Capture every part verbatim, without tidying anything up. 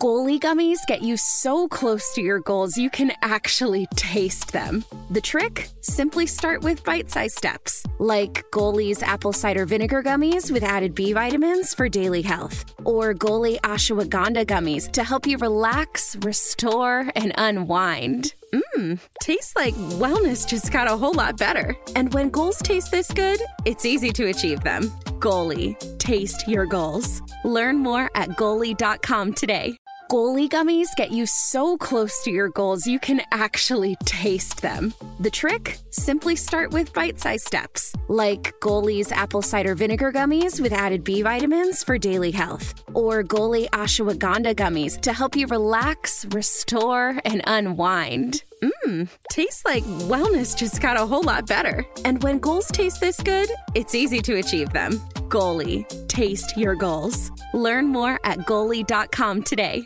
Goalie gummies get you so close to your goals you can actually taste them. The trick? Simply start with bite-sized steps, like Goalie's apple cider vinegar gummies with added B vitamins for daily health, or Goalie ashwagandha gummies to help you relax, restore, and unwind. Mmm, tastes like wellness just got a whole lot better. And when goals taste this good, it's easy to achieve them. Goalie, taste your goals. Learn more at goalie dot com today. Goalie gummies get you so close to your goals you can actually taste them. The trick? Simply start with bite-sized steps, like Goalie's apple cider vinegar gummies with added B vitamins for daily health, or Goalie ashwagandha gummies to help you relax, restore, and unwind. Mmm, tastes like wellness just got a whole lot better. And when goals taste this good, it's easy to achieve them. Goalie, taste your goals. Learn more at goalie dot com today.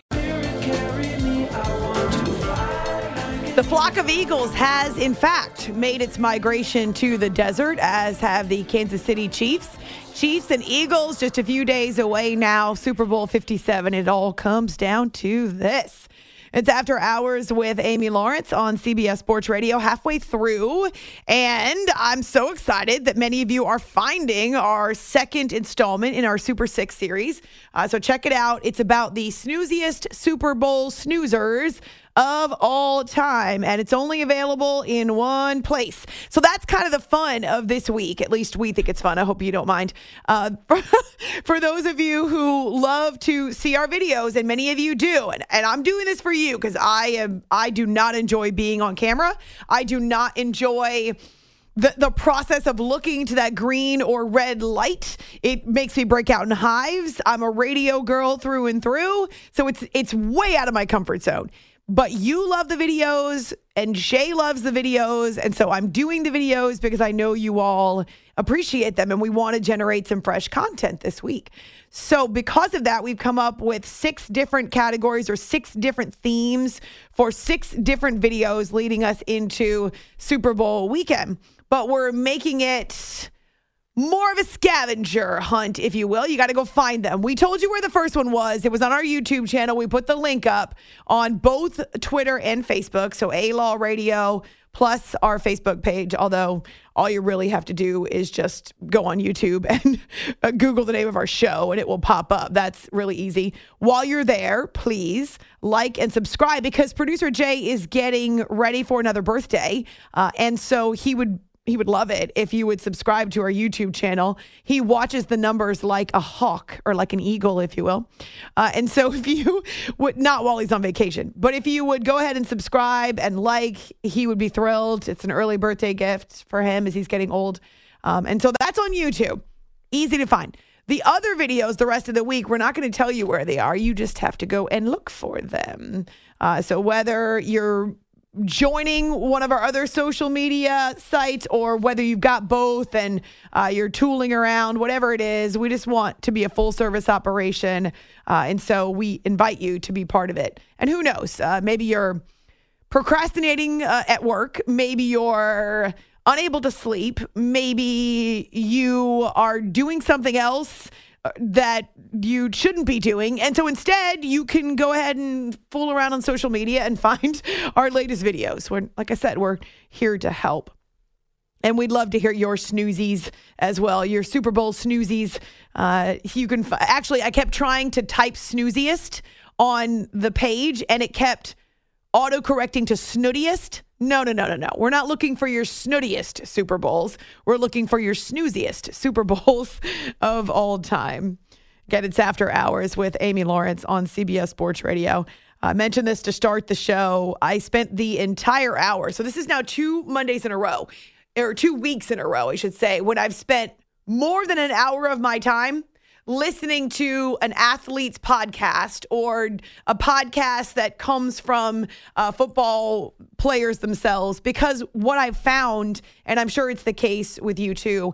The flock of eagles has, in fact, made its migration to the desert, as have the Kansas City Chiefs. Chiefs and Eagles just a few days away now, Super Bowl fifty-seven. It all comes down to this. It's After Hours with Amy Lawrence on C B S Sports Radio, halfway through. And I'm so excited that many of you are finding our second installment in our Super Six series. Uh, so check it out. It's about the snooziest Super Bowl snoozers of all time, and it's only available in one place. So that's kind of the fun of this week. At least we think it's fun. I hope you don't mind. Uh, for, for those of you who love to see our videos, and many of you do, and, and I'm doing this for you because I am I do not enjoy being on camera. I do not enjoy The, the process of looking to that green or red light. It makes me break out in hives. I'm a radio girl through and through, so it's it's way out of my comfort zone. But you love the videos, and Shay loves the videos, and so I'm doing the videos because I know you all appreciate them, and we want to generate some fresh content this week. So because of that, we've come up with six different categories or six different themes for six different videos leading us into Super Bowl weekend. But we're making it more of a scavenger hunt, if you will. You got to go find them. We told you where the first one was. It was on our YouTube channel. We put the link up on both Twitter and Facebook. So A-Law Radio plus our Facebook page. Although all you really have to do is just go on YouTube and Google the name of our show and it will pop up. That's really easy. While you're there, please like and subscribe because producer Jay is getting ready for another birthday. Uh, and so he would He would love it if you would subscribe to our YouTube channel. He watches the numbers like a hawk or like an eagle, if you will. Uh, and so if you would, not while he's on vacation, but if you would go ahead and subscribe and like, he would be thrilled. It's an early birthday gift for him as he's getting old. Um, and so that's on YouTube. Easy to find. The other videos the rest of the week, we're not going to tell you where they are. You just have to go and look for them. Uh, so whether you're joining one of our other social media sites or whether you've got both and uh, you're tooling around, whatever it is, we just want to be a full service operation. Uh, and so we invite you to be part of it. And who knows, uh, maybe you're procrastinating uh, at work. Maybe you're unable to sleep. Maybe you are doing something else that you shouldn't be doing. And so instead, you can go ahead and fool around on social media and find our latest videos. We're, like I said, we're here to help. And we'd love to hear your snoozies as well, your Super Bowl snoozies. Uh, you can f- Actually, I kept trying to type snooziest on the page, and it kept auto-correcting to snootiest. No, no, no, no, no. We're not looking for your snootiest Super Bowls. We're looking for your snooziest Super Bowls of all time. Again, it's After Hours with Amy Lawrence on C B S Sports Radio. I mentioned this to start the show. I spent the entire hour. So this is now two Mondays in a row, or two weeks in a row, I should say, when I've spent more than an hour of my time listening to an athlete's podcast or a podcast that comes from uh, football players themselves. Because what I've found, and I'm sure it's the case with you too,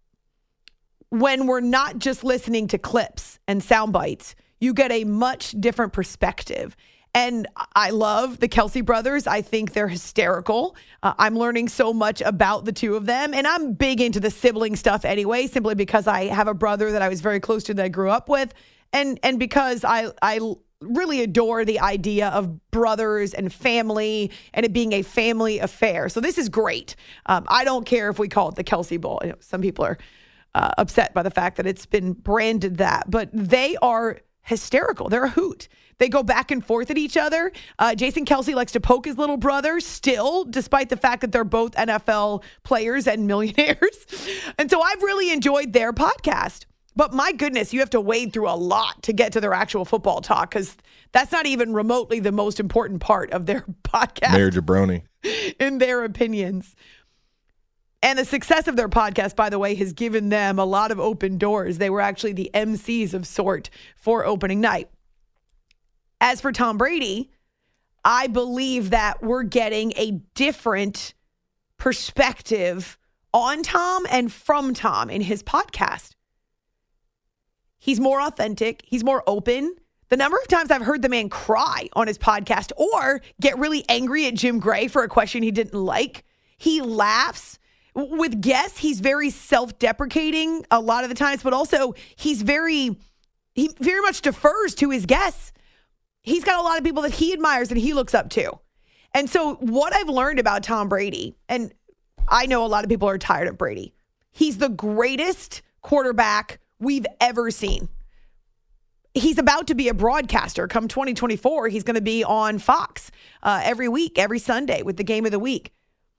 when we're not just listening to clips and sound bites, you get a much different perspective. And I love the Kelsey brothers. I think they're hysterical. Uh, I'm learning so much about the two of them. And I'm big into the sibling stuff anyway, simply because I have a brother that I was very close to that I grew up with. And and because I, I really adore the idea of brothers and family and it being a family affair. So this is great. Um, I don't care if we call it the Kelsey Bowl. You know, some people are uh, upset by the fact that it's been branded that, but they are hysterical. They're a hoot. They go back and forth at each other. Uh, Jason Kelsey likes to poke his little brother still, despite the fact that they're both N F L players and millionaires. And so I've really enjoyed their podcast. But my goodness, you have to wade through a lot to get to their actual football talk because that's not even remotely the most important part of their podcast. Mayor Jabroni. In their opinions. And the success of their podcast, by the way, has given them a lot of open doors. They were actually the M Cs of sort for opening night. As for Tom Brady, I believe that we're getting a different perspective on Tom and from Tom in his podcast. He's more authentic. He's more open. The number of times I've heard the man cry on his podcast or get really angry at Jim Gray for a question he didn't like. He laughs. With guests, he's very self-deprecating a lot of the times, but also he's very, he very much defers to his guests. He's got a lot of people that he admires and he looks up to. And so what I've learned about Tom Brady, and I know a lot of people are tired of Brady, he's the greatest quarterback we've ever seen. He's about to be a broadcaster. Come twenty twenty-four, he's going to be on Fox uh, every week, every Sunday with the game of the week.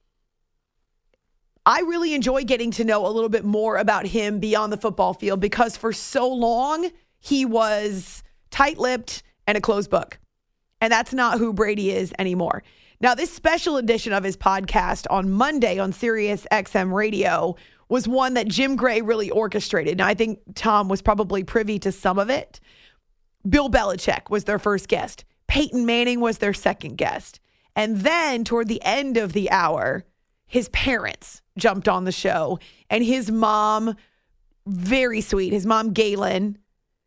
I really enjoy getting to know a little bit more about him beyond the football field because for so long, he was tight-lipped and a closed book. And that's not who Brady is anymore. Now, this special edition of his podcast on Monday on Sirius X M Radio was one that Jim Gray really orchestrated. Now, I think Tom was probably privy to some of it. Bill Belichick was their first guest. Peyton Manning was their second guest. And then toward the end of the hour, his parents jumped on the show. And his mom, very sweet, his mom, Galen,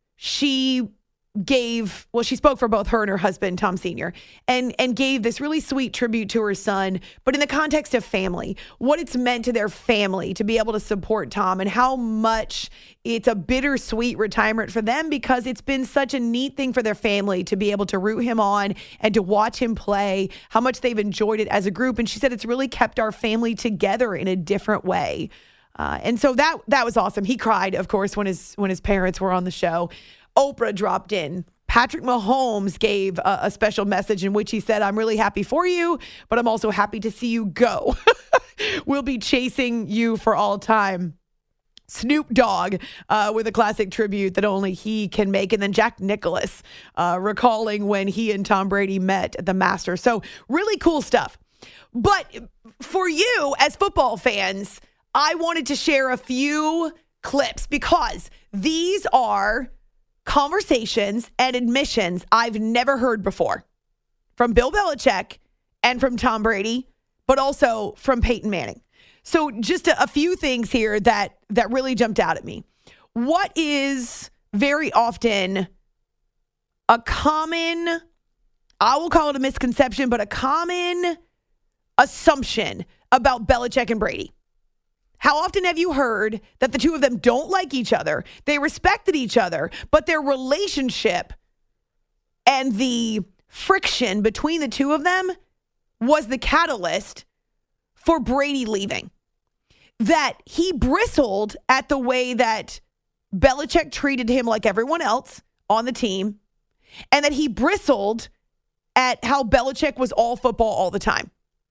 she gave, well, she spoke for both her and her husband, Tom Senior, and, and gave this really sweet tribute to her son, but in the context of family, what it's meant to their family to be able to support Tom and how much it's a bittersweet retirement for them because it's been such a neat thing for their family to be able to root him on and to watch him play, how much they've enjoyed it as a group. And she said it's really kept our family together in a different way. Uh, and so that that was awesome. He cried, of course, when his when his parents were on the show. Oprah dropped in. Patrick Mahomes gave a, a special message in which he said, I'm really happy for you, but I'm also happy to see you go. We'll be chasing you for all time. Snoop Dogg uh, with a classic tribute that only he can make. And then Jack Nicklaus uh, recalling when he and Tom Brady met at the Masters. So really cool stuff. But for you as football fans, I wanted to share a few clips because these are conversations and admissions I've never heard before from Bill Belichick and from Tom Brady, but also from Peyton Manning. So just a, a few things here that that really jumped out at me. What is very often a common, I will call it a misconception, but a common assumption about Belichick and Brady? How often have you heard that the two of them don't like each other? They respected each other, but their relationship and the friction between the two of them was the catalyst for Brady leaving. That he bristled at the way that Belichick treated him like everyone else on the team, and that he bristled at how Belichick was all football all the time.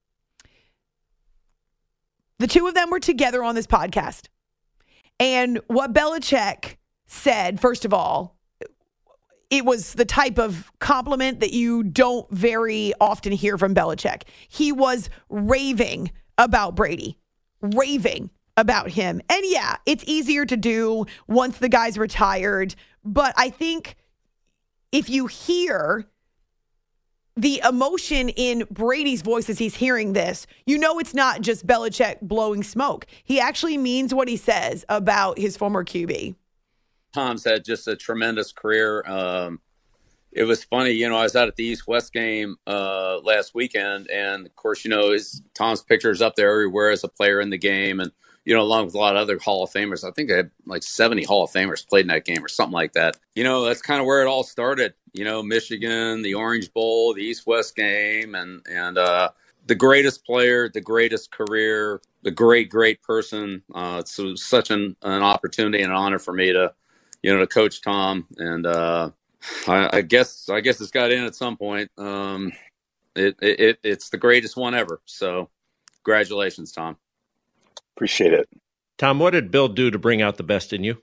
The two of them were together on this podcast. And what Belichick said, first of all, it was the type of compliment that you don't very often hear from Belichick. He was raving about Brady, raving about him. And yeah, it's easier to do once the guy's retired. But I think if you hear the emotion in Brady's voice as he's hearing this, you know it's not just Belichick blowing smoke. He actually means what he says about his former Q B. Tom's had just a tremendous career. Um, it was funny, you know, I was out at the East-West game uh, last weekend, and of course, you know, his, Tom's picture's up there everywhere as a player in the game, and, you know, along with a lot of other Hall of Famers. I think they had like seventy Hall of Famers played in that game or something like that. You know, that's kind of where it all started. you know, Michigan, the Orange Bowl, the East-West game, and, and uh, the greatest player, the greatest career, the great, great person. Uh, it's it was such an, an opportunity and an honor for me to, you know, to coach Tom. And uh, I, I guess I guess it's got in at some point. Um, it, it It's the greatest one ever. So congratulations, Tom. Appreciate it. Tom, what did Bill do to bring out the best in you?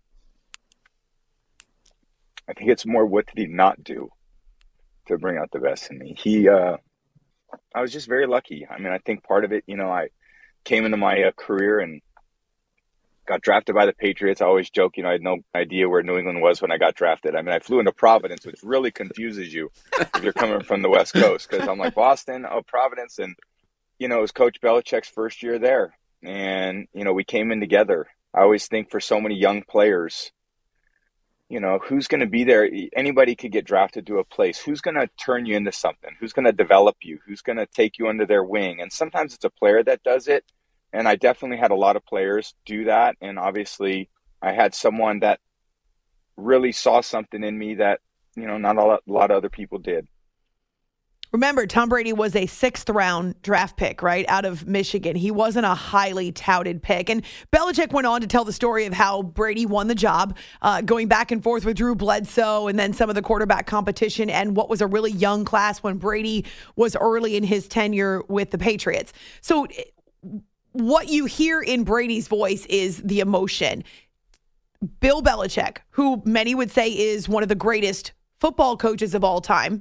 I think it's more what did he not do to bring out the best in me. He, uh, I was just very lucky. I mean, I think part of it, you know, I came into my uh, career and got drafted by the Patriots. I always joke, you know, I had no idea where New England was when I got drafted. I mean, I flew into Providence, which really confuses you if you're coming from the West Coast, because I'm like, Boston, oh, Providence. And, you know, it was Coach Belichick's first year there. And, you know, we came in together. I always think for so many young players, you know, who's going to be there? Anybody could get drafted to a place. Who's going to turn you into something? Who's going to develop you? Who's going to take you under their wing? And sometimes it's a player that does it. And I definitely had a lot of players do that. And obviously I had someone that really saw something in me that, you know, not a lot, a lot of other people did. Remember, Tom Brady was a sixth round draft pick, right, out of Michigan. He wasn't a highly touted pick. And Belichick went on to tell the story of how Brady won the job, uh, going back and forth with Drew Bledsoe and then some of the quarterback competition and what was a really young class when Brady was early in his tenure with the Patriots. So what you hear in Brady's voice is the emotion. Bill Belichick, who many would say is one of the greatest football coaches of all time,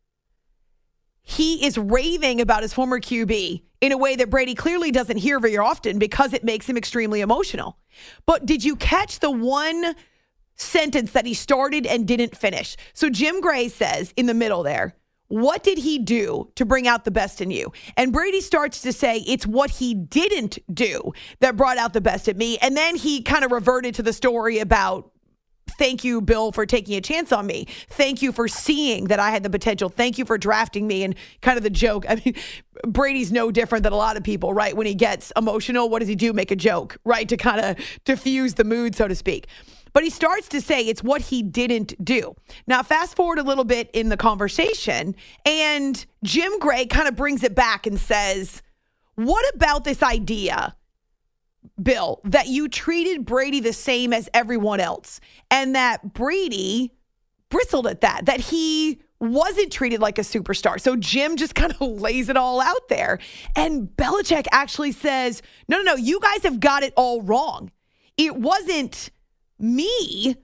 he is raving about his former Q B in a way that Brady clearly doesn't hear very often because it makes him extremely emotional. But did you catch the one sentence that he started and didn't finish? So Jim Gray says in the middle there, what did he do to bring out the best in you? And Brady starts to say it's what he didn't do that brought out the best in me. And then he kind of reverted to the story about, thank you, Bill, for taking a chance on me. Thank you for seeing that I had the potential. Thank you for drafting me. And kind of the joke. I mean, Brady's no different than a lot of people, right? When he gets emotional, what does he do? Make a joke, right? To kind of diffuse the mood, so to speak. But he starts to say it's what he didn't do. Now, fast forward a little bit in the conversation, and Jim Gray kind of brings it back and says, what about this idea, Bill, that you treated Brady the same as everyone else, and that Brady bristled at that, that he wasn't treated like a superstar? So Jim just kind of lays it all out there. And Belichick actually says, no, no, no, you guys have got it all wrong. It wasn't me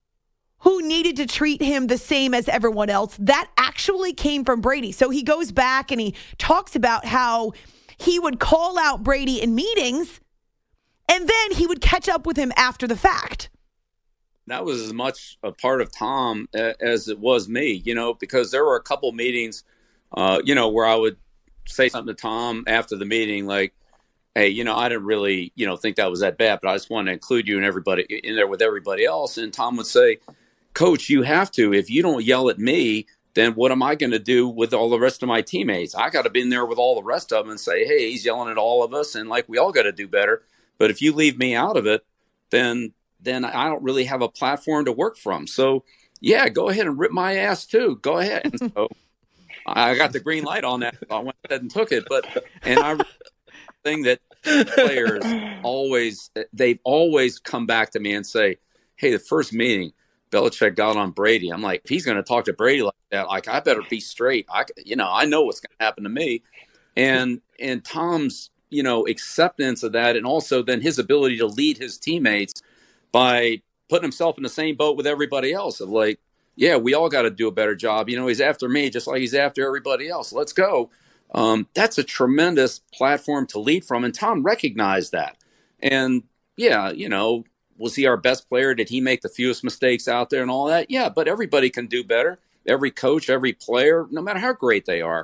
who needed to treat him the same as everyone else. That actually came from Brady. So he goes back and he talks about how he would call out Brady in meetings, and then he would catch up with him after the fact. That was as much a part of Tom as it was me, you know, because there were a couple meetings, uh, you know, where I would say something to Tom after the meeting, like, hey, you know, I didn't really, you know, think that was that bad, but I just wanted to include you and everybody in there with everybody else. And Tom would say, Coach, you have to. If you don't yell at me, then what am I going to do with all the rest of my teammates? I got to be in there with all the rest of them and say, hey, he's yelling at all of us, and like we all got to do better. But if you leave me out of it, then then I don't really have a platform to work from. So, yeah, go ahead and rip my ass too. Go ahead. And so I got the green light on that. So I went ahead and took it. But and I think that players always they've always come back to me and say, hey, the first meeting, Belichick got on Brady. I'm like, if he's going to talk to Brady like that, like I better be straight. I, you know, I know what's going to happen to me. And and Tom's, you know, acceptance of that, and also then his ability to lead his teammates by putting himself in the same boat with everybody else of like, yeah, we all got to do a better job. You know, he's after me just like he's after everybody else. Let's go. Um, that's a tremendous platform to lead from. And Tom recognized that. And yeah, you know, was he our best player? Did he make the fewest mistakes out there and all that? Yeah, but everybody can do better. Every coach, every player, no matter how great they are.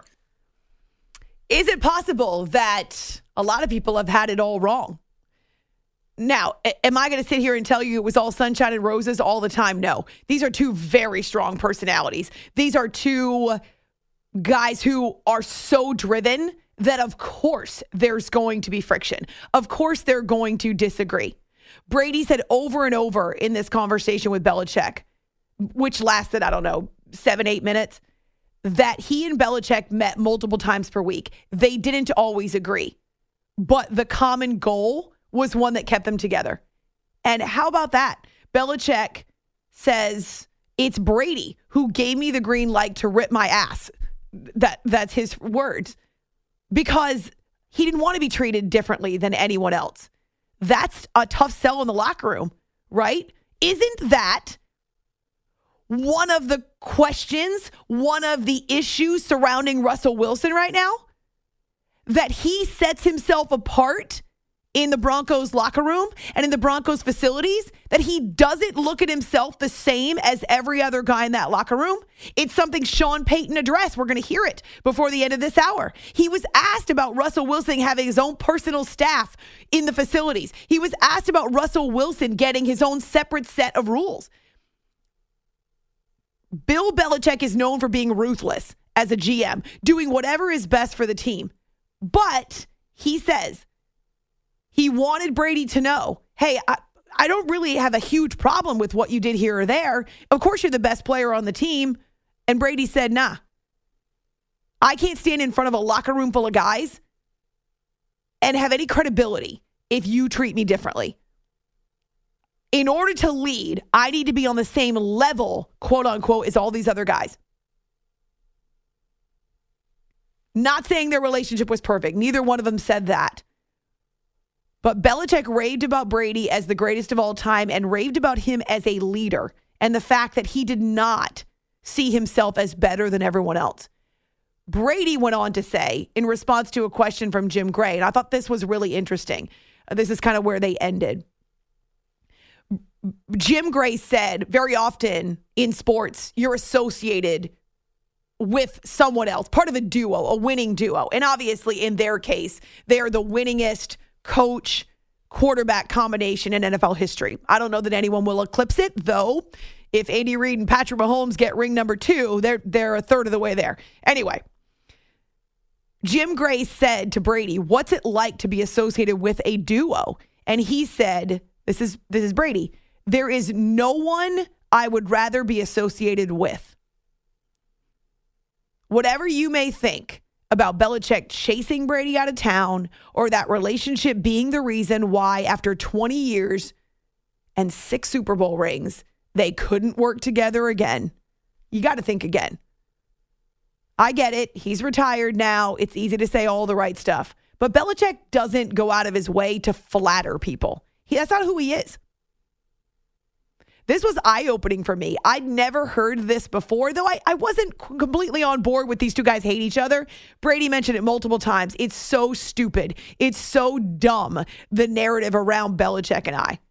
Is it possible that a lot of people have had it all wrong? Now, am I going to sit here and tell you it was all sunshine and roses all the time? No. These are two very strong personalities. These are two guys who are so driven that, of course, there's going to be friction. Of course, they're going to disagree. Brady said over and over in this conversation with Belichick, which lasted, I don't know, seven, eight minutes, that he and Belichick met multiple times per week. They didn't always agree, but the common goal was one that kept them together. And how about that? Belichick says, it's Brady who gave me the green light to rip my ass. That That's his words. Because he didn't want to be treated differently than anyone else. That's a tough sell in the locker room, right? Isn't that one of the questions, one of the issues surrounding Russell Wilson right now? That he sets himself apart in the Broncos locker room and in the Broncos facilities, that he doesn't look at himself the same as every other guy in that locker room. It's something Sean Payton addressed. We're going to hear it before the end of this hour. He was asked about Russell Wilson having his own personal staff in the facilities. He was asked about Russell Wilson getting his own separate set of rules. Bill Belichick is known for being ruthless as a G M, doing whatever is best for the team. But he says he wanted Brady to know, hey, I, I don't really have a huge problem with what you did here or there. Of course, you're the best player on the team. And Brady said, nah, I can't stand in front of a locker room full of guys and have any credibility if you treat me differently. In order to lead, I need to be on the same level, quote unquote, as all these other guys. Not saying their relationship was perfect. Neither one of them said that. But Belichick raved about Brady as the greatest of all time and raved about him as a leader and the fact that he did not see himself as better than everyone else. Brady went on to say, in response to a question from Jim Gray, and I thought this was really interesting. This is kind of where they ended. Jim Gray said, very often in sports, you're associated with someone else, part of a duo, a winning duo. And obviously, in their case, they're the winningest coach quarterback combination in N F L history. I don't know that anyone will eclipse it, though. If Andy Reid and Patrick Mahomes get ring number two, they're they're a third of the way there. Anyway, Jim Gray said to Brady, what's it like to be associated with a duo? And he said, this is this is Brady, there is no one I would rather be associated with. Whatever you may think about Belichick chasing Brady out of town or that relationship being the reason why after twenty years and six Super Bowl rings, they couldn't work together again. You got to think again. I get it. He's retired now. It's easy to say all the right stuff. But Belichick doesn't go out of his way to flatter people. He, that's not who he is. This was eye-opening for me. I'd never heard this before, though I, I wasn't completely on board with these two guys hate each other. Brady mentioned it multiple times. It's so stupid. It's so dumb, the narrative around Belichick and I.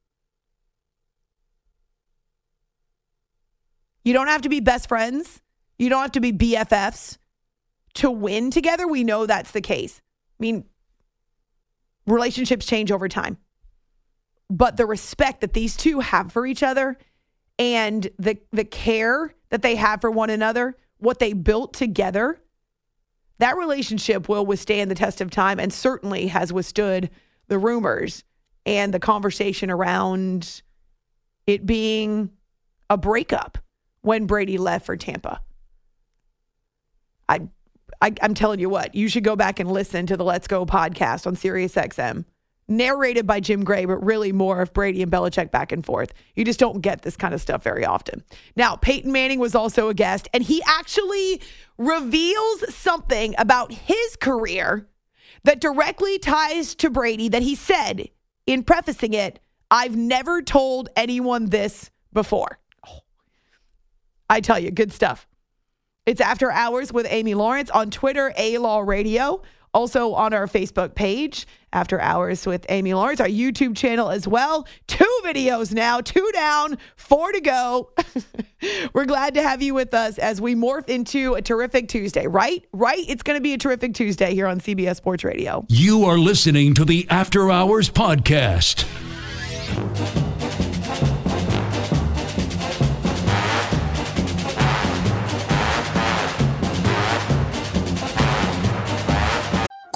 You don't have to be best friends. You don't have to be B F Fs to win together. We know that's the case. I mean, relationships change over time. But the respect that these two have for each other and the the care that they have for one another, what they built together, that relationship will withstand the test of time and certainly has withstood the rumors and the conversation around it being a breakup when Brady left for Tampa. I, I, I'm telling you what, you should go back and listen to the Let's Go podcast on Sirius X M. Narrated by Jim Gray, but really more of Brady and Belichick back and forth. You just don't get this kind of stuff very often. Now, Peyton Manning was also a guest, and he actually reveals something about his career that directly ties to Brady that he said in prefacing it, I've never told anyone this before. Oh, I tell you, good stuff. It's After Hours with Amy Lawrence on Twitter, A-Law Radio. Also on our Facebook page, After Hours with Amy Lawrence, our YouTube channel as well. Two videos now, two down, four to go. We're glad to have you with us as we morph into a terrific Tuesday, right? Right? It's going to be a terrific Tuesday here on C B S Sports Radio. You are listening to the After Hours podcast. Goalie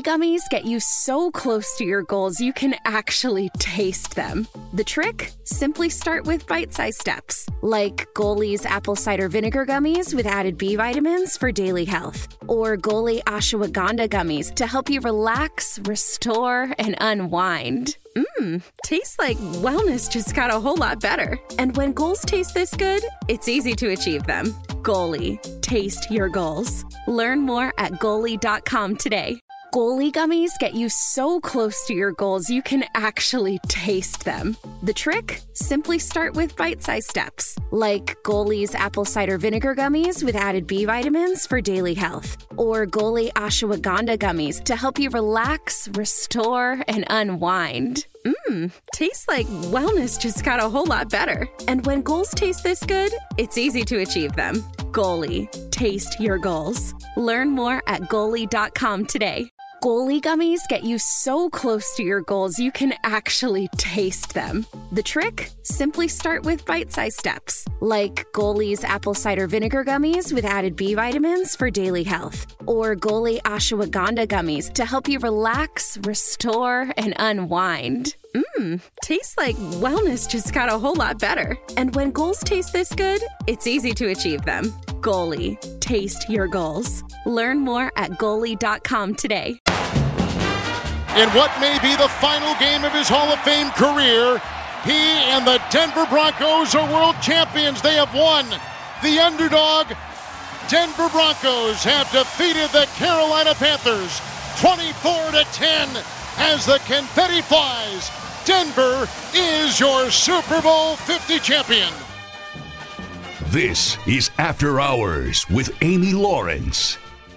gummies get you so close to your goals you can actually taste them. The trick? Simply start with bite-sized steps, like Goaly's apple cider vinegar gummies with added B vitamins for daily health, or Goalie ashwagandha gummies to help you relax, restore, and unwind. Mmm, tastes like wellness just got a whole lot better. And when goals taste this good, it's easy to achieve them. Goalie, taste your goals. Learn more at goalie dot com today. Goalie gummies get you so close to your goals you can actually taste them. The trick? Simply start with bite-sized steps, like Goaly's apple cider vinegar gummies with added B vitamins for daily health, or Goalie ashwagandha gummies to help you relax, restore, and unwind. Mmm, tastes like wellness just got a whole lot better. And when goals taste this good, it's easy to achieve them. Goalie, taste your goals. Learn more at goalie dot com today. Goalie gummies get you so close to your goals you can actually taste them. The trick? Simply start with bite-sized steps, like Goaly's apple cider vinegar gummies with added B vitamins for daily health, or Goalie ashwagandha gummies to help you relax, restore, and unwind. Mmm, tastes like wellness just got a whole lot better. And when goals taste this good, it's easy to achieve them. Goalie, taste your goals. Learn more at goalie dot com today. In what may be the final game of his Hall of Fame career, he and the Denver Broncos are world champions. They have won. The underdog, Denver Broncos, have defeated the Carolina Panthers twenty-four to ten as the confetti flies. Denver is your Super Bowl fifty champion. This is After Hours with Amy Lawrence.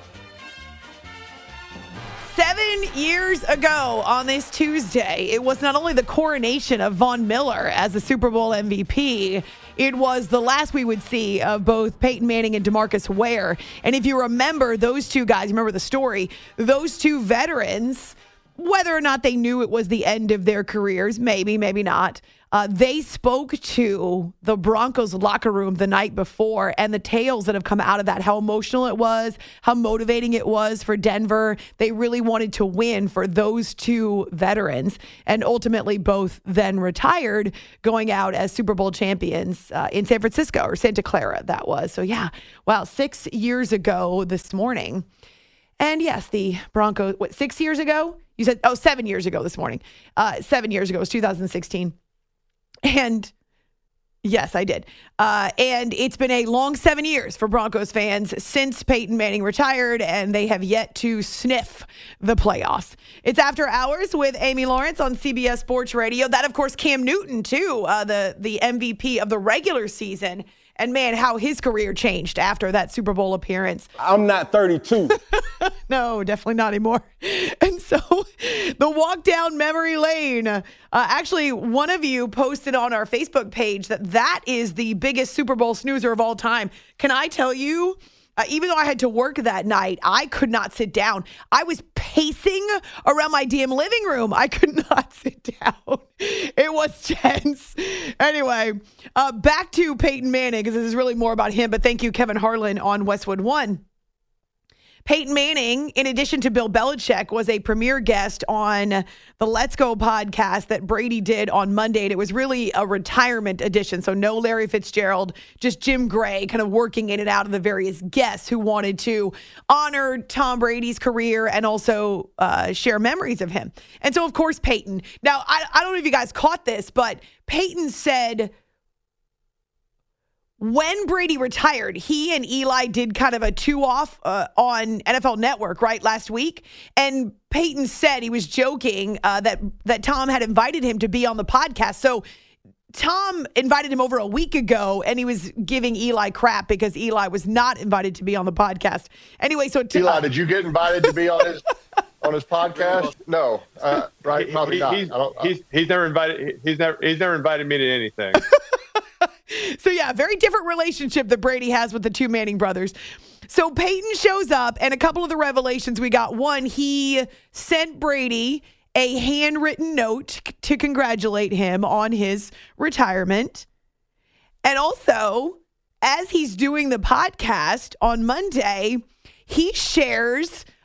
Seven years ago on this Tuesday, it was not only the coronation of Von Miller as the Super Bowl M V P, it was the last we would see of both Peyton Manning and DeMarcus Ware. And if you remember those two guys, you remember the story, those two veterans, whether or not they knew it was the end of their careers, maybe, maybe not, uh, they spoke to the Broncos locker room the night before, and the tales that have come out of that, how emotional it was, how motivating it was for Denver. They really wanted to win for those two veterans, and ultimately both then retired, going out as Super Bowl champions uh, in San Francisco, or Santa Clara, that was. So yeah, wow, six years ago this morning. And yes, the Broncos, what, six years ago? You said, oh, seven years ago this morning. Uh, seven years ago. It was two thousand sixteen. And yes, I did. Uh, and it's been a long seven years for Broncos fans since Peyton Manning retired, and they have yet to sniff the playoffs. It's After Hours with Amy Lawrence on C B S Sports Radio. That, of course, Cam Newton, too, uh, the, the M V P of the regular season. And, man, how his career changed after that Super Bowl appearance. I'm not thirty-two. No, definitely not anymore. And so the walk down memory lane. Uh, actually, one of you posted on our Facebook page that that is the biggest Super Bowl snoozer of all time. Can I tell you, uh, even though I had to work that night, I could not sit down. I was pacing around my damn living room. I could not sit down. It was tense. Anyway, uh, back to Peyton Manning, because this is really more about him. But thank you, Kevin Harlan on Westwood One. Peyton Manning, in addition to Bill Belichick, was a premier guest on the Let's Go podcast that Brady did on Monday. And it was really a retirement edition. So no Larry Fitzgerald, just Jim Gray kind of working in and out of the various guests who wanted to honor Tom Brady's career and also uh, share memories of him. And so, of course, Peyton. Now, I, I don't know if you guys caught this, but Peyton said when Brady retired, he and Eli did kind of a two-off uh, on N F L Network, right, last week. And Peyton said, he was joking, uh, that, that Tom had invited him to be on the podcast. So Tom invited him over a week ago, and he was giving Eli crap because Eli was not invited to be on the podcast. Anyway, so... T- Eli, did you get invited to be on his on his podcast? No, uh, right? Probably he, not. He's, I don't, uh, he's, he's never invited. He's never. He's never invited me to anything. So, yeah, very different relationship that Brady has with the two Manning brothers. So Peyton shows up, and a couple of the revelations we got. One, he sent Brady a handwritten note to congratulate him on his retirement. And also, as he's doing the podcast on Monday, he shares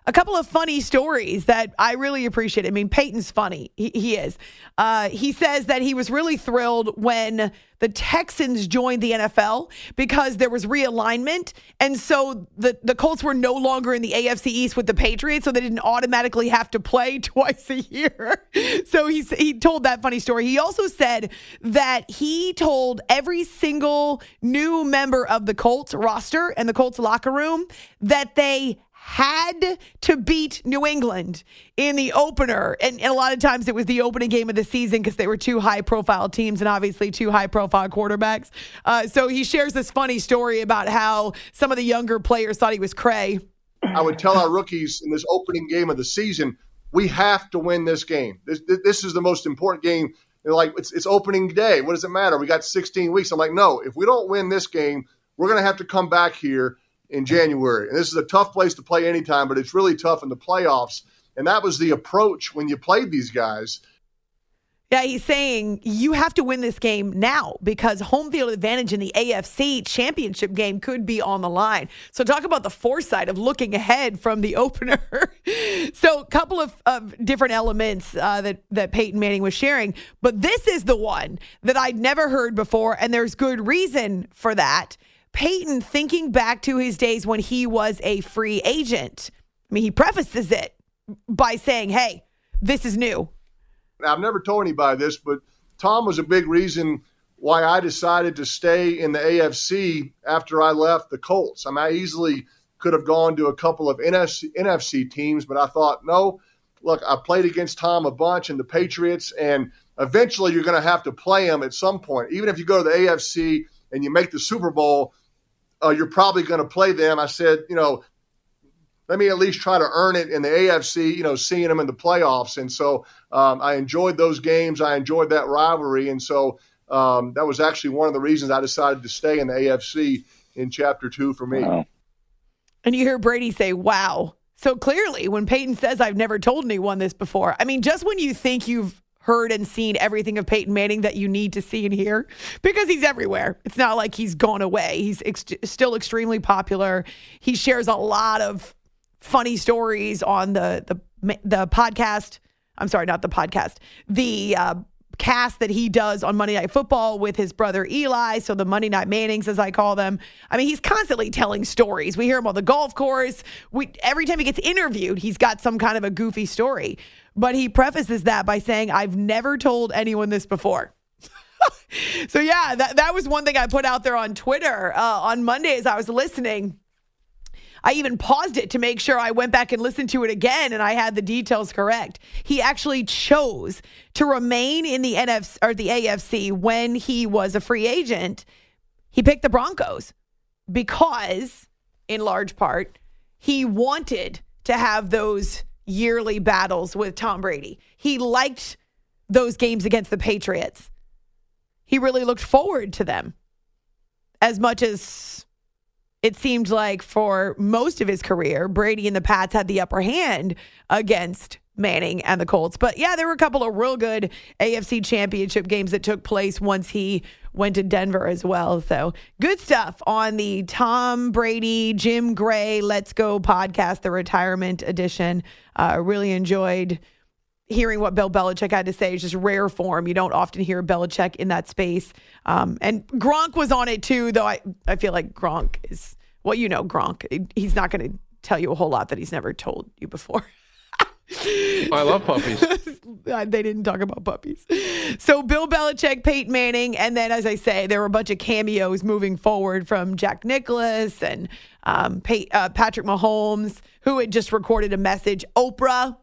a couple of funny stories that I really appreciate. I mean, Peyton's funny. He, he is. Uh, he says that he was really thrilled when the Texans joined the N F L because there was realignment. And so the, the Colts were no longer in the A F C East with the Patriots, so they didn't automatically have to play twice a year. So he, he told that funny story. He also said that he told every single new member of the Colts roster and the Colts locker room that they had to beat New England in the opener. And, and a lot of times it was the opening game of the season because they were two high-profile teams and obviously two high-profile quarterbacks. Uh, so he shares this funny story about how some of the younger players thought he was cray. I would tell our rookies in this opening game of the season, we have to win this game. This, this is the most important game. They're like, it's, it's opening day. What does it matter? We got sixteen weeks. I'm like, no, if we don't win this game, we're going to have to come back here in January. And this is a tough place to play anytime, but it's really tough in the playoffs. And that was the approach when you played these guys. Yeah, he's saying you have to win this game now because home field advantage in the A F C championship game could be on the line. So talk about the foresight of looking ahead from the opener. So a couple of, of different elements uh, that, that Peyton Manning was sharing. But this is the one that I'd never heard before, and there's good reason for that. Peyton thinking back to his days when he was a free agent. I mean, he prefaces it by saying, hey, this is new. Now, I've never told anybody this, but Tom was a big reason why I decided to stay in the A F C after I left the Colts. I mean, I easily could have gone to a couple of N F C, N F C teams, but I thought, no, look, I played against Tom a bunch and the Patriots, and eventually you're going to have to play him at some point. Even if you go to the A F C and you make the Super Bowl, Uh, you're probably going to play them. I said, you know, let me at least try to earn it in the A F C, you know, seeing them in the playoffs. And so um, I enjoyed those games. I enjoyed that rivalry. And so um, that was actually one of the reasons I decided to stay in the A F C in chapter two for me. Wow. And you hear Brady say, wow. So clearly when Peyton says, I've never told anyone this before, I mean, just when you think you've heard and seen everything of Peyton Manning that you need to see and hear, because he's everywhere. It's not like he's gone away. He's ex- still extremely popular. He shares a lot of funny stories on the the the podcast. I'm sorry, not the podcast. The uh, cast that he does on Monday Night Football with his brother Eli. So the Monday Night Mannings, as I call them. I mean, he's constantly telling stories. We hear him on the golf course. We every time he gets interviewed, he's got some kind of a goofy story. But he prefaces that by saying, I've never told anyone this before. So, yeah, that, that was one thing I put out there on Twitter uh, on Monday as I was listening. I even paused it to make sure I went back and listened to it again and I had the details correct. He actually chose to remain in the N F C or the A F C when he was a free agent. He picked the Broncos because, in large part, he wanted to have those yearly battles with Tom Brady. He liked those games against the Patriots. He really looked forward to them as much as it seemed like for most of his career, Brady and the Pats had the upper hand against Manning and the Colts. But yeah, there were a couple of real good A F C championship games that took place once he went to Denver as well. So good stuff on the Tom Brady, Jim Gray, Let's Go podcast, the retirement edition. I uh, really enjoyed hearing what Bill Belichick had to say. It's just rare form. You don't often hear Belichick in that space. Um, and Gronk was on it too, though I, I feel like Gronk is, well, you know Gronk. He's not going to tell you a whole lot that he's never told you before. I love puppies. They didn't talk about puppies. So Bill Belichick, Peyton Manning, and then, as I say, there were a bunch of cameos moving forward from Jack Nicklaus and um, Pay, uh, Patrick Mahomes, who had just recorded a message. Oprah,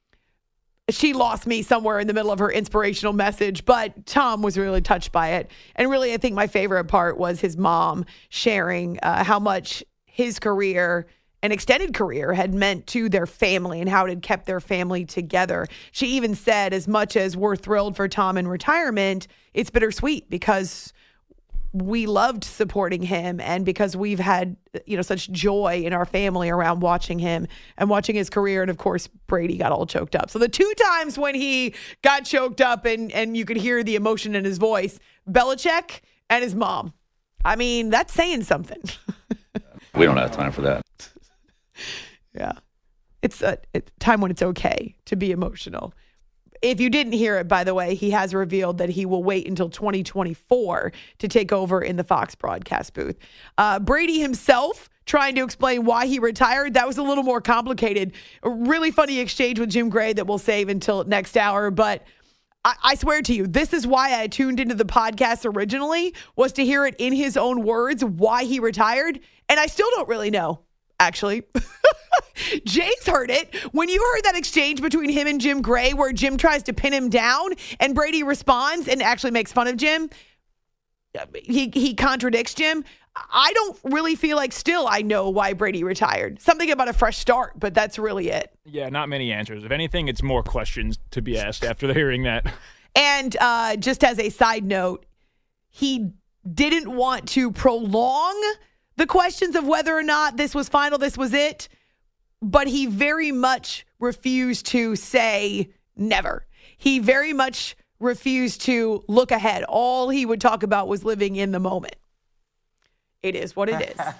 she lost me somewhere in the middle of her inspirational message, but Tom was really touched by it. And really, I think my favorite part was his mom sharing uh, how much his career, an extended career, had meant to their family and how it had kept their family together. She even said, as much as we're thrilled for Tom in retirement, it's bittersweet because we loved supporting him and because we've had, you know, such joy in our family around watching him and watching his career. And of course, Brady got all choked up. So the two times when he got choked up and, and you could hear the emotion in his voice, Belichick and his mom. I mean, that's saying something. We don't have time for that. Yeah. it's a, a time when it's okay to be emotional. If you didn't hear it, by the way, he has revealed that he will wait until twenty twenty-four to take over in the Fox broadcast booth. Uh, Brady himself trying to explain why he retired. That was a little more complicated. A really funny exchange with Jim Gray that we'll save until next hour. But I, I swear to you, this is why I tuned into the podcast originally, was to hear it in his own words, why he retired. And I still don't really know, actually. Jay's heard it. When you heard that exchange between him and Jim Gray where Jim tries to pin him down and Brady responds and actually makes fun of Jim, he he contradicts Jim. I don't really feel like still I know why Brady retired. Something about a fresh start, but that's really it. Yeah, not many answers. If anything, it's more questions to be asked after hearing that. And uh, just as a side note, he didn't want to prolong the questions of whether or not this was final, this was it. But he very much refused to say never. He very much refused to look ahead. All he would talk about was living in the moment. It is what it is.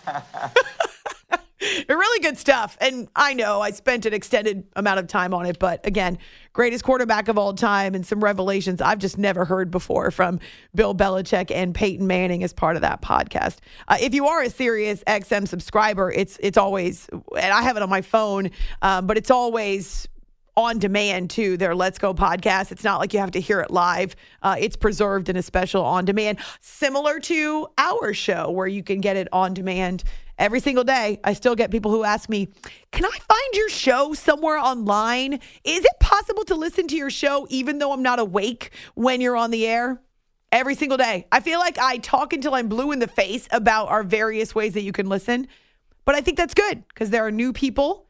Really good stuff. And I know I spent an extended amount of time on it. But again, greatest quarterback of all time and some revelations I've just never heard before from Bill Belichick and Peyton Manning as part of that podcast. Uh, if you are a Sirius X M subscriber, it's it's always, and I have it on my phone, um, but it's always on demand too, their Let's Go podcast. It's not like you have to hear it live. Uh, it's preserved in a special on demand, similar to our show where you can get it on demand every single day. I still get people who ask me, can I find your show somewhere online? Is it possible to listen to your show even though I'm not awake when you're on the air? Every single day. I feel like I talk until I'm blue in the face about our various ways that you can listen. But I think that's good because there are new people.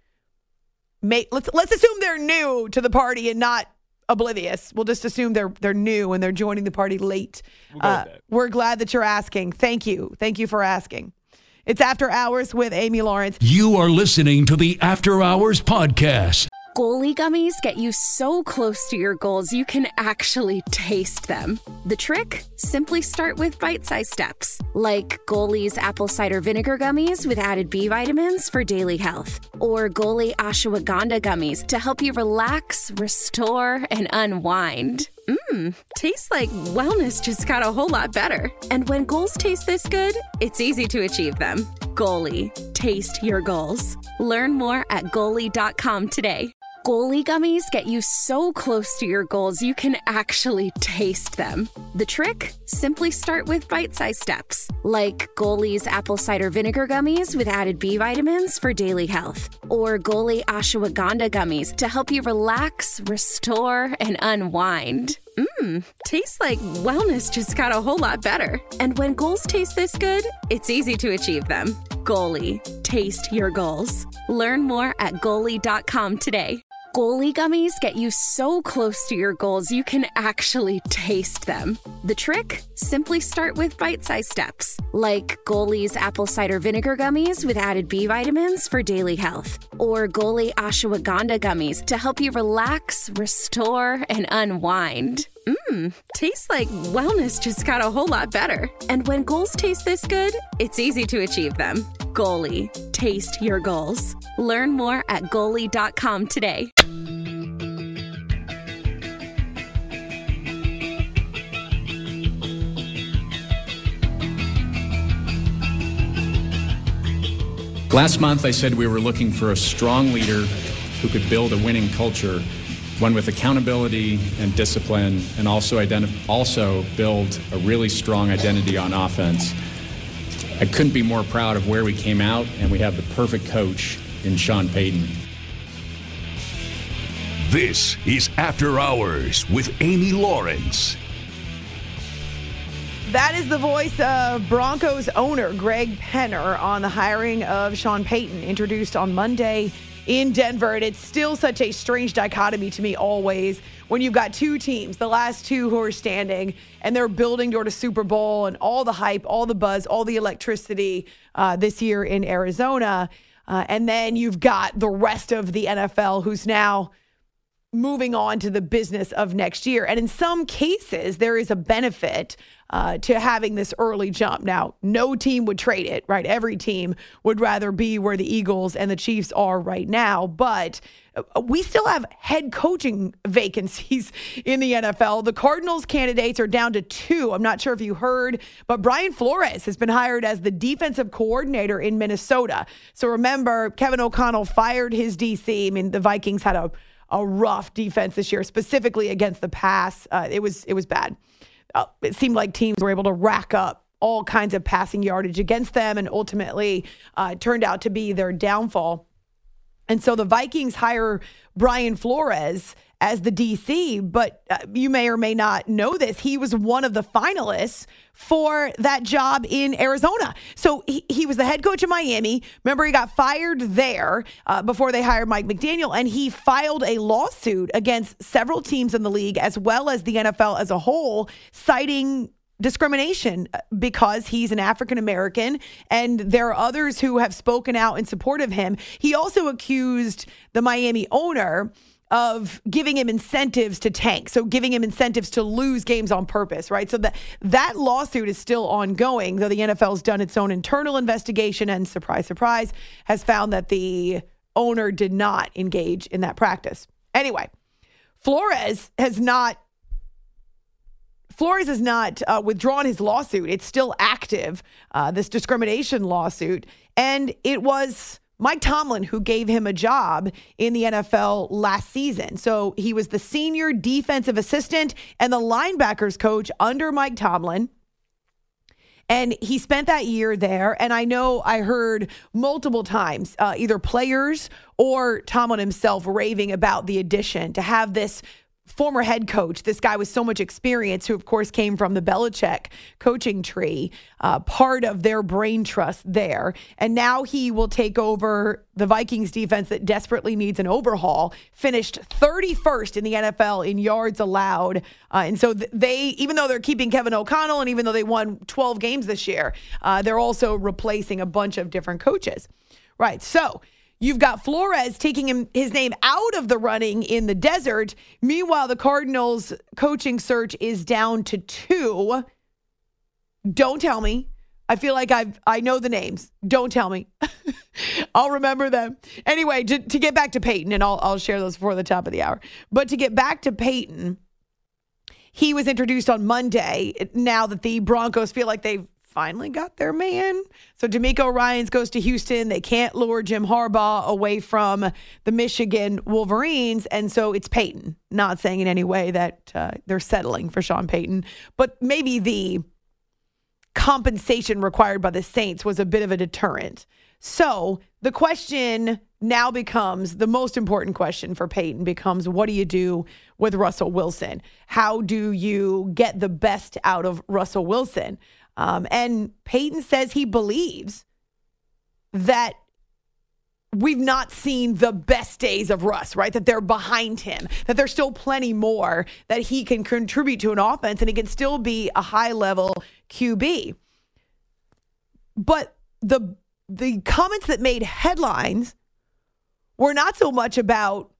May, let's let's assume they're new to the party and not oblivious. We'll just assume they're they're new and they're joining the party late. We'll go uh, with that. We're glad that you're asking. Thank you. Thank you for asking. It's After Hours with Amy Lawrence. You are listening to the After Hours podcast. Goalie gummies get you so close to your goals you can actually taste them. The trick? Simply start with bite-sized steps, like Goalie's apple cider vinegar gummies with added B vitamins for daily health, or Goalie ashwagandha gummies to help you relax, restore, and unwind. Mmm, tastes like wellness just got a whole lot better. And when goals taste this good, it's easy to achieve them. Goalie, taste your goals. Learn more at goalie dot com today. Goalie gummies get you so close to your goals you can actually taste them. The trick? Simply start with bite-sized steps, like Goalie's apple cider vinegar gummies with added B vitamins for daily health, or Goalie ashwagandha gummies to help you relax, restore, and unwind. Mmm, tastes like wellness just got a whole lot better. And when goals taste this good, it's easy to achieve them. Goalie, taste your goals. Learn more at goalie dot com today. Goalie gummies get you so close to your goals you can actually taste them. The trick? Simply start with bite-sized steps, like Goalie's apple cider vinegar gummies with added B vitamins for daily health, or Goalie ashwagandha gummies to help you relax, restore, and unwind. Mmm, tastes like wellness just got a whole lot better. And when goals taste this good, it's easy to achieve them. Goalie, taste your goals. Learn more at goalie dot com today. Last month, I said we were looking for a strong leader who could build a winning culture, one with accountability and discipline, and also identi- also build a really strong identity on offense. I couldn't be more proud of where we came out, and we have the perfect coach in Sean Payton. This is After Hours with Amy Lawrence. That is the voice of Broncos owner Greg Penner on the hiring of Sean Payton, introduced on Monday in Denver. And it's still such a strange dichotomy to me always when you've got two teams, the last two who are standing, and they're building toward a Super Bowl and all the hype, all the buzz, all the electricity uh, this year in Arizona. Uh, and then you've got the rest of the N F L who's now moving on to the business of next year. And in some cases, there is a benefit uh, to having this early jump. Now, no team would trade it, right? Every team would rather be where the Eagles and the Chiefs are right now. But we still have head coaching vacancies in the N F L. The Cardinals candidates are down to two. I'm not sure if you heard, but Brian Flores has been hired as the defensive coordinator in Minnesota. So remember, Kevin O'Connell fired his D C. I mean, the Vikings had a a rough defense this year, specifically against the pass. Uh, it was it was bad. Uh, it seemed like teams were able to rack up all kinds of passing yardage against them, and ultimately uh, it turned out to be their downfall. And so the Vikings hire Brian Flores as the D C, but uh, you may or may not know this. He was one of the finalists for that job in Arizona. So he, he was the head coach of Miami. Remember, he got fired there uh, before they hired Mike McDaniel, and he filed a lawsuit against several teams in the league as well as the N F L as a whole, citing discrimination because he's an African-American, and there are others who have spoken out in support of him. He also accused the Miami owner of giving him incentives to tank, so giving him incentives to lose games on purpose, right? So that that lawsuit is still ongoing, though the N F L has done its own internal investigation and, surprise, surprise, has found that the owner did not engage in that practice. Anyway, Flores has not Flores has not uh, withdrawn his lawsuit. It's still active, uh, this discrimination lawsuit, and it was Mike Tomlin who gave him a job in the N F L last season. So he was the senior defensive assistant and the linebackers coach under Mike Tomlin. And he spent that year there. And I know I heard multiple times, uh, either players or Tomlin himself raving about the addition to have this former head coach, this guy with so much experience, who of course came from the Belichick coaching tree, uh, part of their brain trust there. And now he will take over the Vikings defense that desperately needs an overhaul. Finished thirty-first in the N F L in yards allowed. Uh, and so they, even though they're keeping Kevin O'Connell and even though they won twelve games this year, uh, they're also replacing a bunch of different coaches. Right. So you've got Flores taking him his name out of the running in the desert. Meanwhile, the Cardinals coaching search is down to two. Don't tell me. I feel like I've I know the names. Don't tell me. I'll remember them. Anyway, to, to get back to Peyton, and I'll I'll share those before the top of the hour. But to get back to Peyton, he was introduced on Monday. Now that the Broncos feel like they've finally got their man. So DeMeco Ryans goes to Houston. They can't lure Jim Harbaugh away from the Michigan Wolverines. And so it's Peyton. Not saying in any way that uh, they're settling for Sean Payton, but maybe the compensation required by the Saints was a bit of a deterrent. So the question now becomes, the most important question for Peyton becomes, what do you do with Russell Wilson? How do you get the best out of Russell Wilson? Um, and Peyton says he believes that we've not seen the best days of Russ, right? That they're behind him, that there's still plenty more that he can contribute to an offense and he can still be a high-level Q B. But the the comments that made headlines were not so much about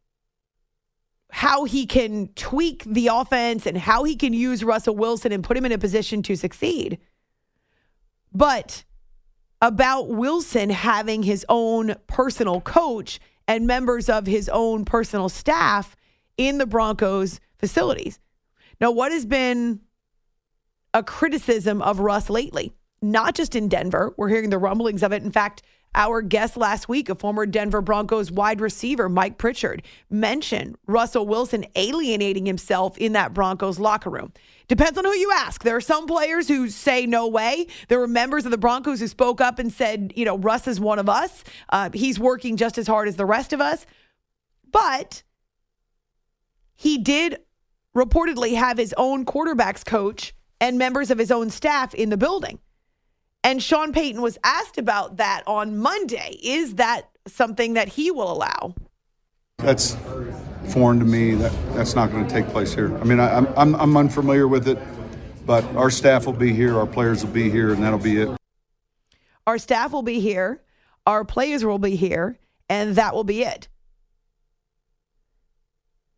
how he can tweak the offense and how he can use Russell Wilson and put him in a position to succeed, but about Wilson having his own personal coach and members of his own personal staff in the Broncos facilities. Now, what has been a criticism of Russ lately? Not just in Denver. We're hearing the rumblings of it. In fact, our guest last week, a former Denver Broncos wide receiver, Mike Pritchard, mentioned Russell Wilson alienating himself in that Broncos locker room. Depends on who you ask. There are some players who say no way. There were members of the Broncos who spoke up and said, you know, Russ is one of us. Uh, he's working just as hard as the rest of us. But he did reportedly have his own quarterbacks coach and members of his own staff in the building. And Sean Payton was asked about that on Monday. Is that something that he will allow? That's foreign to me. That that's not going to take place here. I mean, I, I'm I'm I'm unfamiliar with it, but our staff will be here, our players will be here, and that'll be it. Our staff will be here, our players will be here, and that will be it.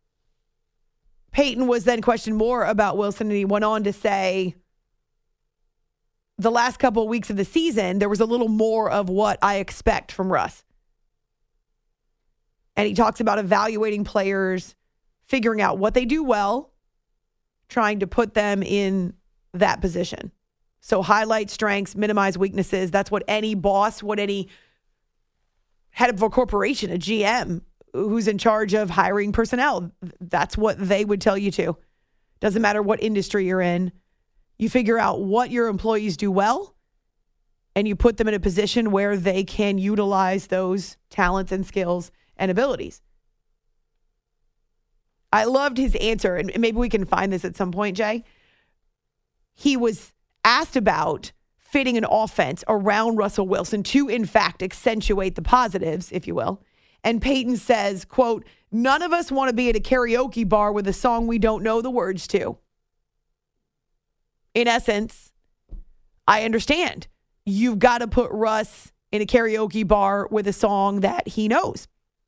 Peyton was then questioned more about Wilson, and he went on to say, the last couple of weeks of the season, there was a little more of what I expect from Russ. And he talks about evaluating players, figuring out what they do well, trying to put them in that position. So highlight strengths, minimize weaknesses. That's what any boss, what any head of a corporation, a G M who's in charge of hiring personnel, that's what they would tell you to. Doesn't matter what industry you're in. You figure out what your employees do well, and you put them in a position where they can utilize those talents and skills and abilities. I loved his answer, and maybe we can find this at some point, Jay. He was asked about fitting an offense around Russell Wilson to, in fact, accentuate the positives, if you will. And Peyton says, quote, none of us want to be at a karaoke bar with a song we don't know the words to. In essence, I understand. You've got to put Russ in a karaoke bar with a song that he knows,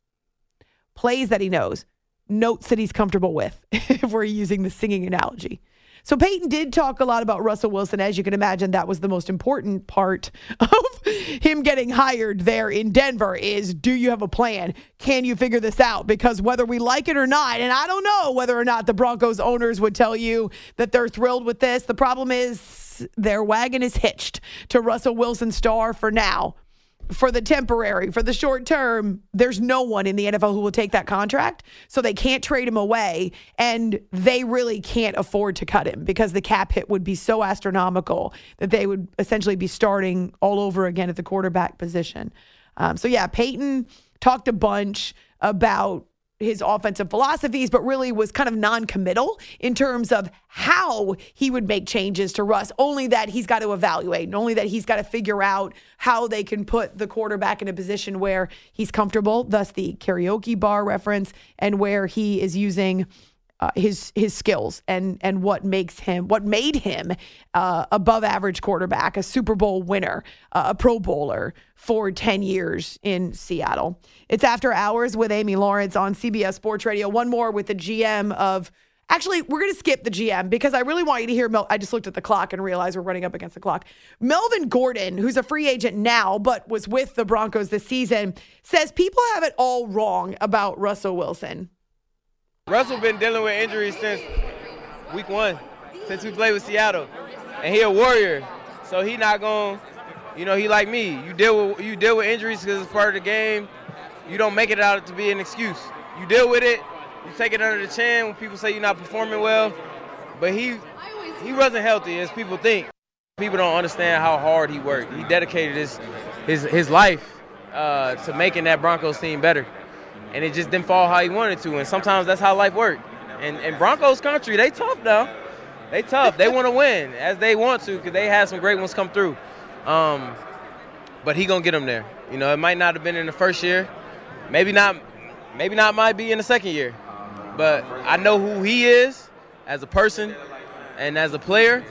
plays that he knows, notes that he's comfortable with, if we're using the singing analogy. So Peyton did talk a lot about Russell Wilson. As you can imagine, that was the most important part of him getting hired there in Denver is, do you have a plan? Can you figure this out? Because whether we like it or not, and I don't know whether or not the Broncos owners would tell you that they're thrilled with this. The problem is their wagon is hitched to Russell Wilson's star for now. For the temporary, for the short term, there's no one in the N F L who will take that contract, so they can't trade him away, and they really can't afford to cut him because the cap hit would be so astronomical that they would essentially be starting all over again at the quarterback position. Um, so, yeah, Peyton talked a bunch about his offensive philosophies, but really was kind of non-committal in terms of how he would make changes to Russ, only that he's got to evaluate and only that he's got to figure out how they can put the quarterback in a position where he's comfortable, thus the karaoke bar reference, and where he is using uh, his his skills and and what makes him, what made him uh, above average quarterback, a Super Bowl winner, uh, a Pro Bowler for ten years in Seattle. It's After Hours with Amy Lawrence on C B S Sports Radio. One more with the G M of, actually, we're going to skip the G M because I really want you to hear, Mel- I just looked at the clock and realized we're running up against the clock. Melvin Gordon, who's a free agent now, but was with the Broncos this season, says people have it all wrong about Russell Wilson. Russell been dealing with injuries since week one, since we played with Seattle. And he a warrior, so he not going, you know, he like me. You deal with, you deal with injuries because it's part of the game. You don't make it out to be an excuse. You deal with it. You take it under the chin when people say you're not performing well. But he he wasn't healthy as people think. People don't understand how hard he worked. He dedicated his his his life uh, to making that Broncos team better. And it just didn't fall how he wanted to. And sometimes that's how life works. And, and Broncos country, they tough now. They tough. They want to win as they want to because they had some great ones come through. Um, but he going to get them there. You know, it might not have been in the first year. Maybe not maybe not might be in the second year. But I know who he is as a person and as a player,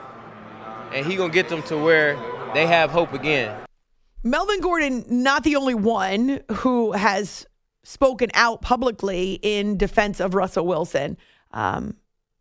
and he going to get them to where they have hope again. Melvin Gordon, not the only one who has spoken out publicly in defense of Russell Wilson. Um,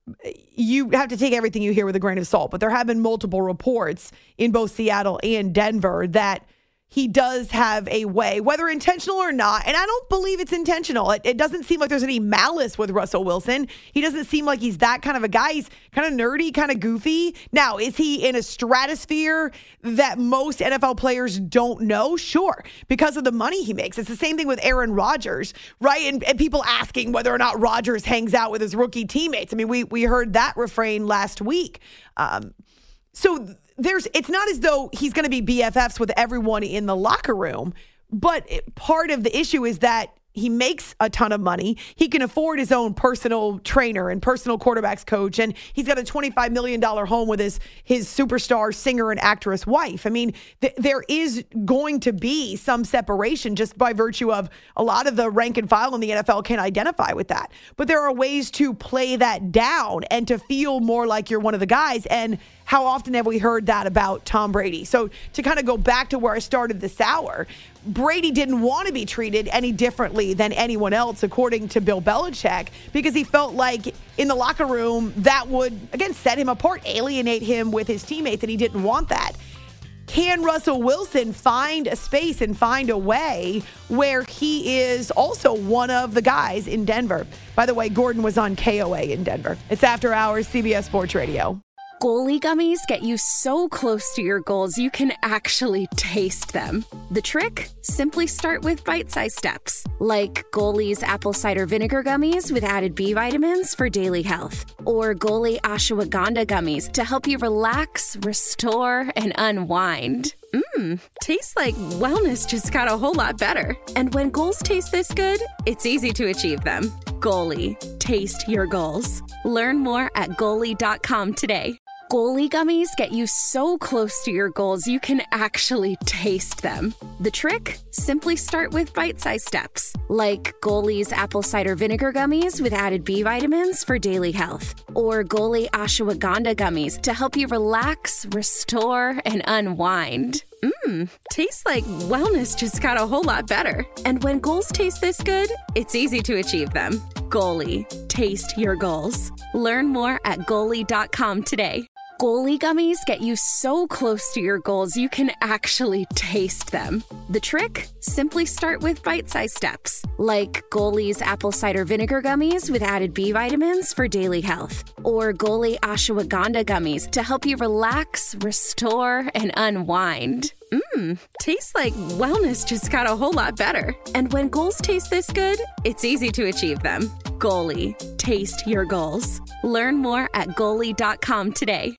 you have to take everything you hear with a grain of salt, but there have been multiple reports in both Seattle and Denver that he does have a way, whether intentional or not, and I don't believe it's intentional. It, it doesn't seem like there's any malice with Russell Wilson. He doesn't seem like he's that kind of a guy. He's kind of nerdy, kind of goofy. Now, is he in a stratosphere that most N F L players don't know? Sure, because of the money he makes. It's the same thing with Aaron Rodgers, right? And, and people asking whether or not Rodgers hangs out with his rookie teammates. I mean, we we heard that refrain last week. Um, so there's, it's not as though he's going to be B F Fs with everyone in the locker room, but part of the issue is that he makes a ton of money. He can afford his own personal trainer and personal quarterbacks coach, and he's got a twenty-five million dollars home with his his superstar singer and actress wife. I mean, th- there is going to be some separation just by virtue of a lot of the rank and file in the N F L can identify with that. But there are ways to play that down and to feel more like you're one of the guys. And how often have we heard that about Tom Brady? So to kind of go back to where I started this hour, Brady didn't want to be treated any differently than anyone else, according to Bill Belichick, because he felt like in the locker room that would, again, set him apart, alienate him with his teammates, and he didn't want that. Can Russell Wilson find a space and find a way where he is also one of the guys in Denver? By the way, Gordon was on K O A in Denver. It's After Hours, C B S Sports Radio. Goalie gummies get you so close to your goals you can actually taste them. The trick? Simply start with bite-sized steps, like Goalie's apple cider vinegar gummies with added B vitamins for daily health, or Goalie ashwagandha gummies to help you relax, restore, and unwind. Mmm, tastes like wellness just got a whole lot better. And when goals taste this good, it's easy to achieve them. Goalie, taste your goals. Learn more at goalie dot com today. Goalie gummies get you so close to your goals you can actually taste them. The trick? Simply start with bite-sized steps, like Goalie's apple cider vinegar gummies with added B vitamins for daily health, or Goalie ashwagandha gummies to help you relax, restore, and unwind. Mmm, tastes like wellness just got a whole lot better. And when goals taste this good, it's easy to achieve them. Goalie, taste your goals. Learn more at goalie dot com today. Goalie gummies get you so close to your goals you can actually taste them. The trick? Simply start with bite-sized steps, like Goalie's apple cider vinegar gummies with added B vitamins for daily health, or Goalie ashwagandha gummies to help you relax, restore, and unwind. Mmm, tastes like wellness just got a whole lot better. And when goals taste this good, it's easy to achieve them. Goalie, taste your goals. Learn more at goalie dot com today.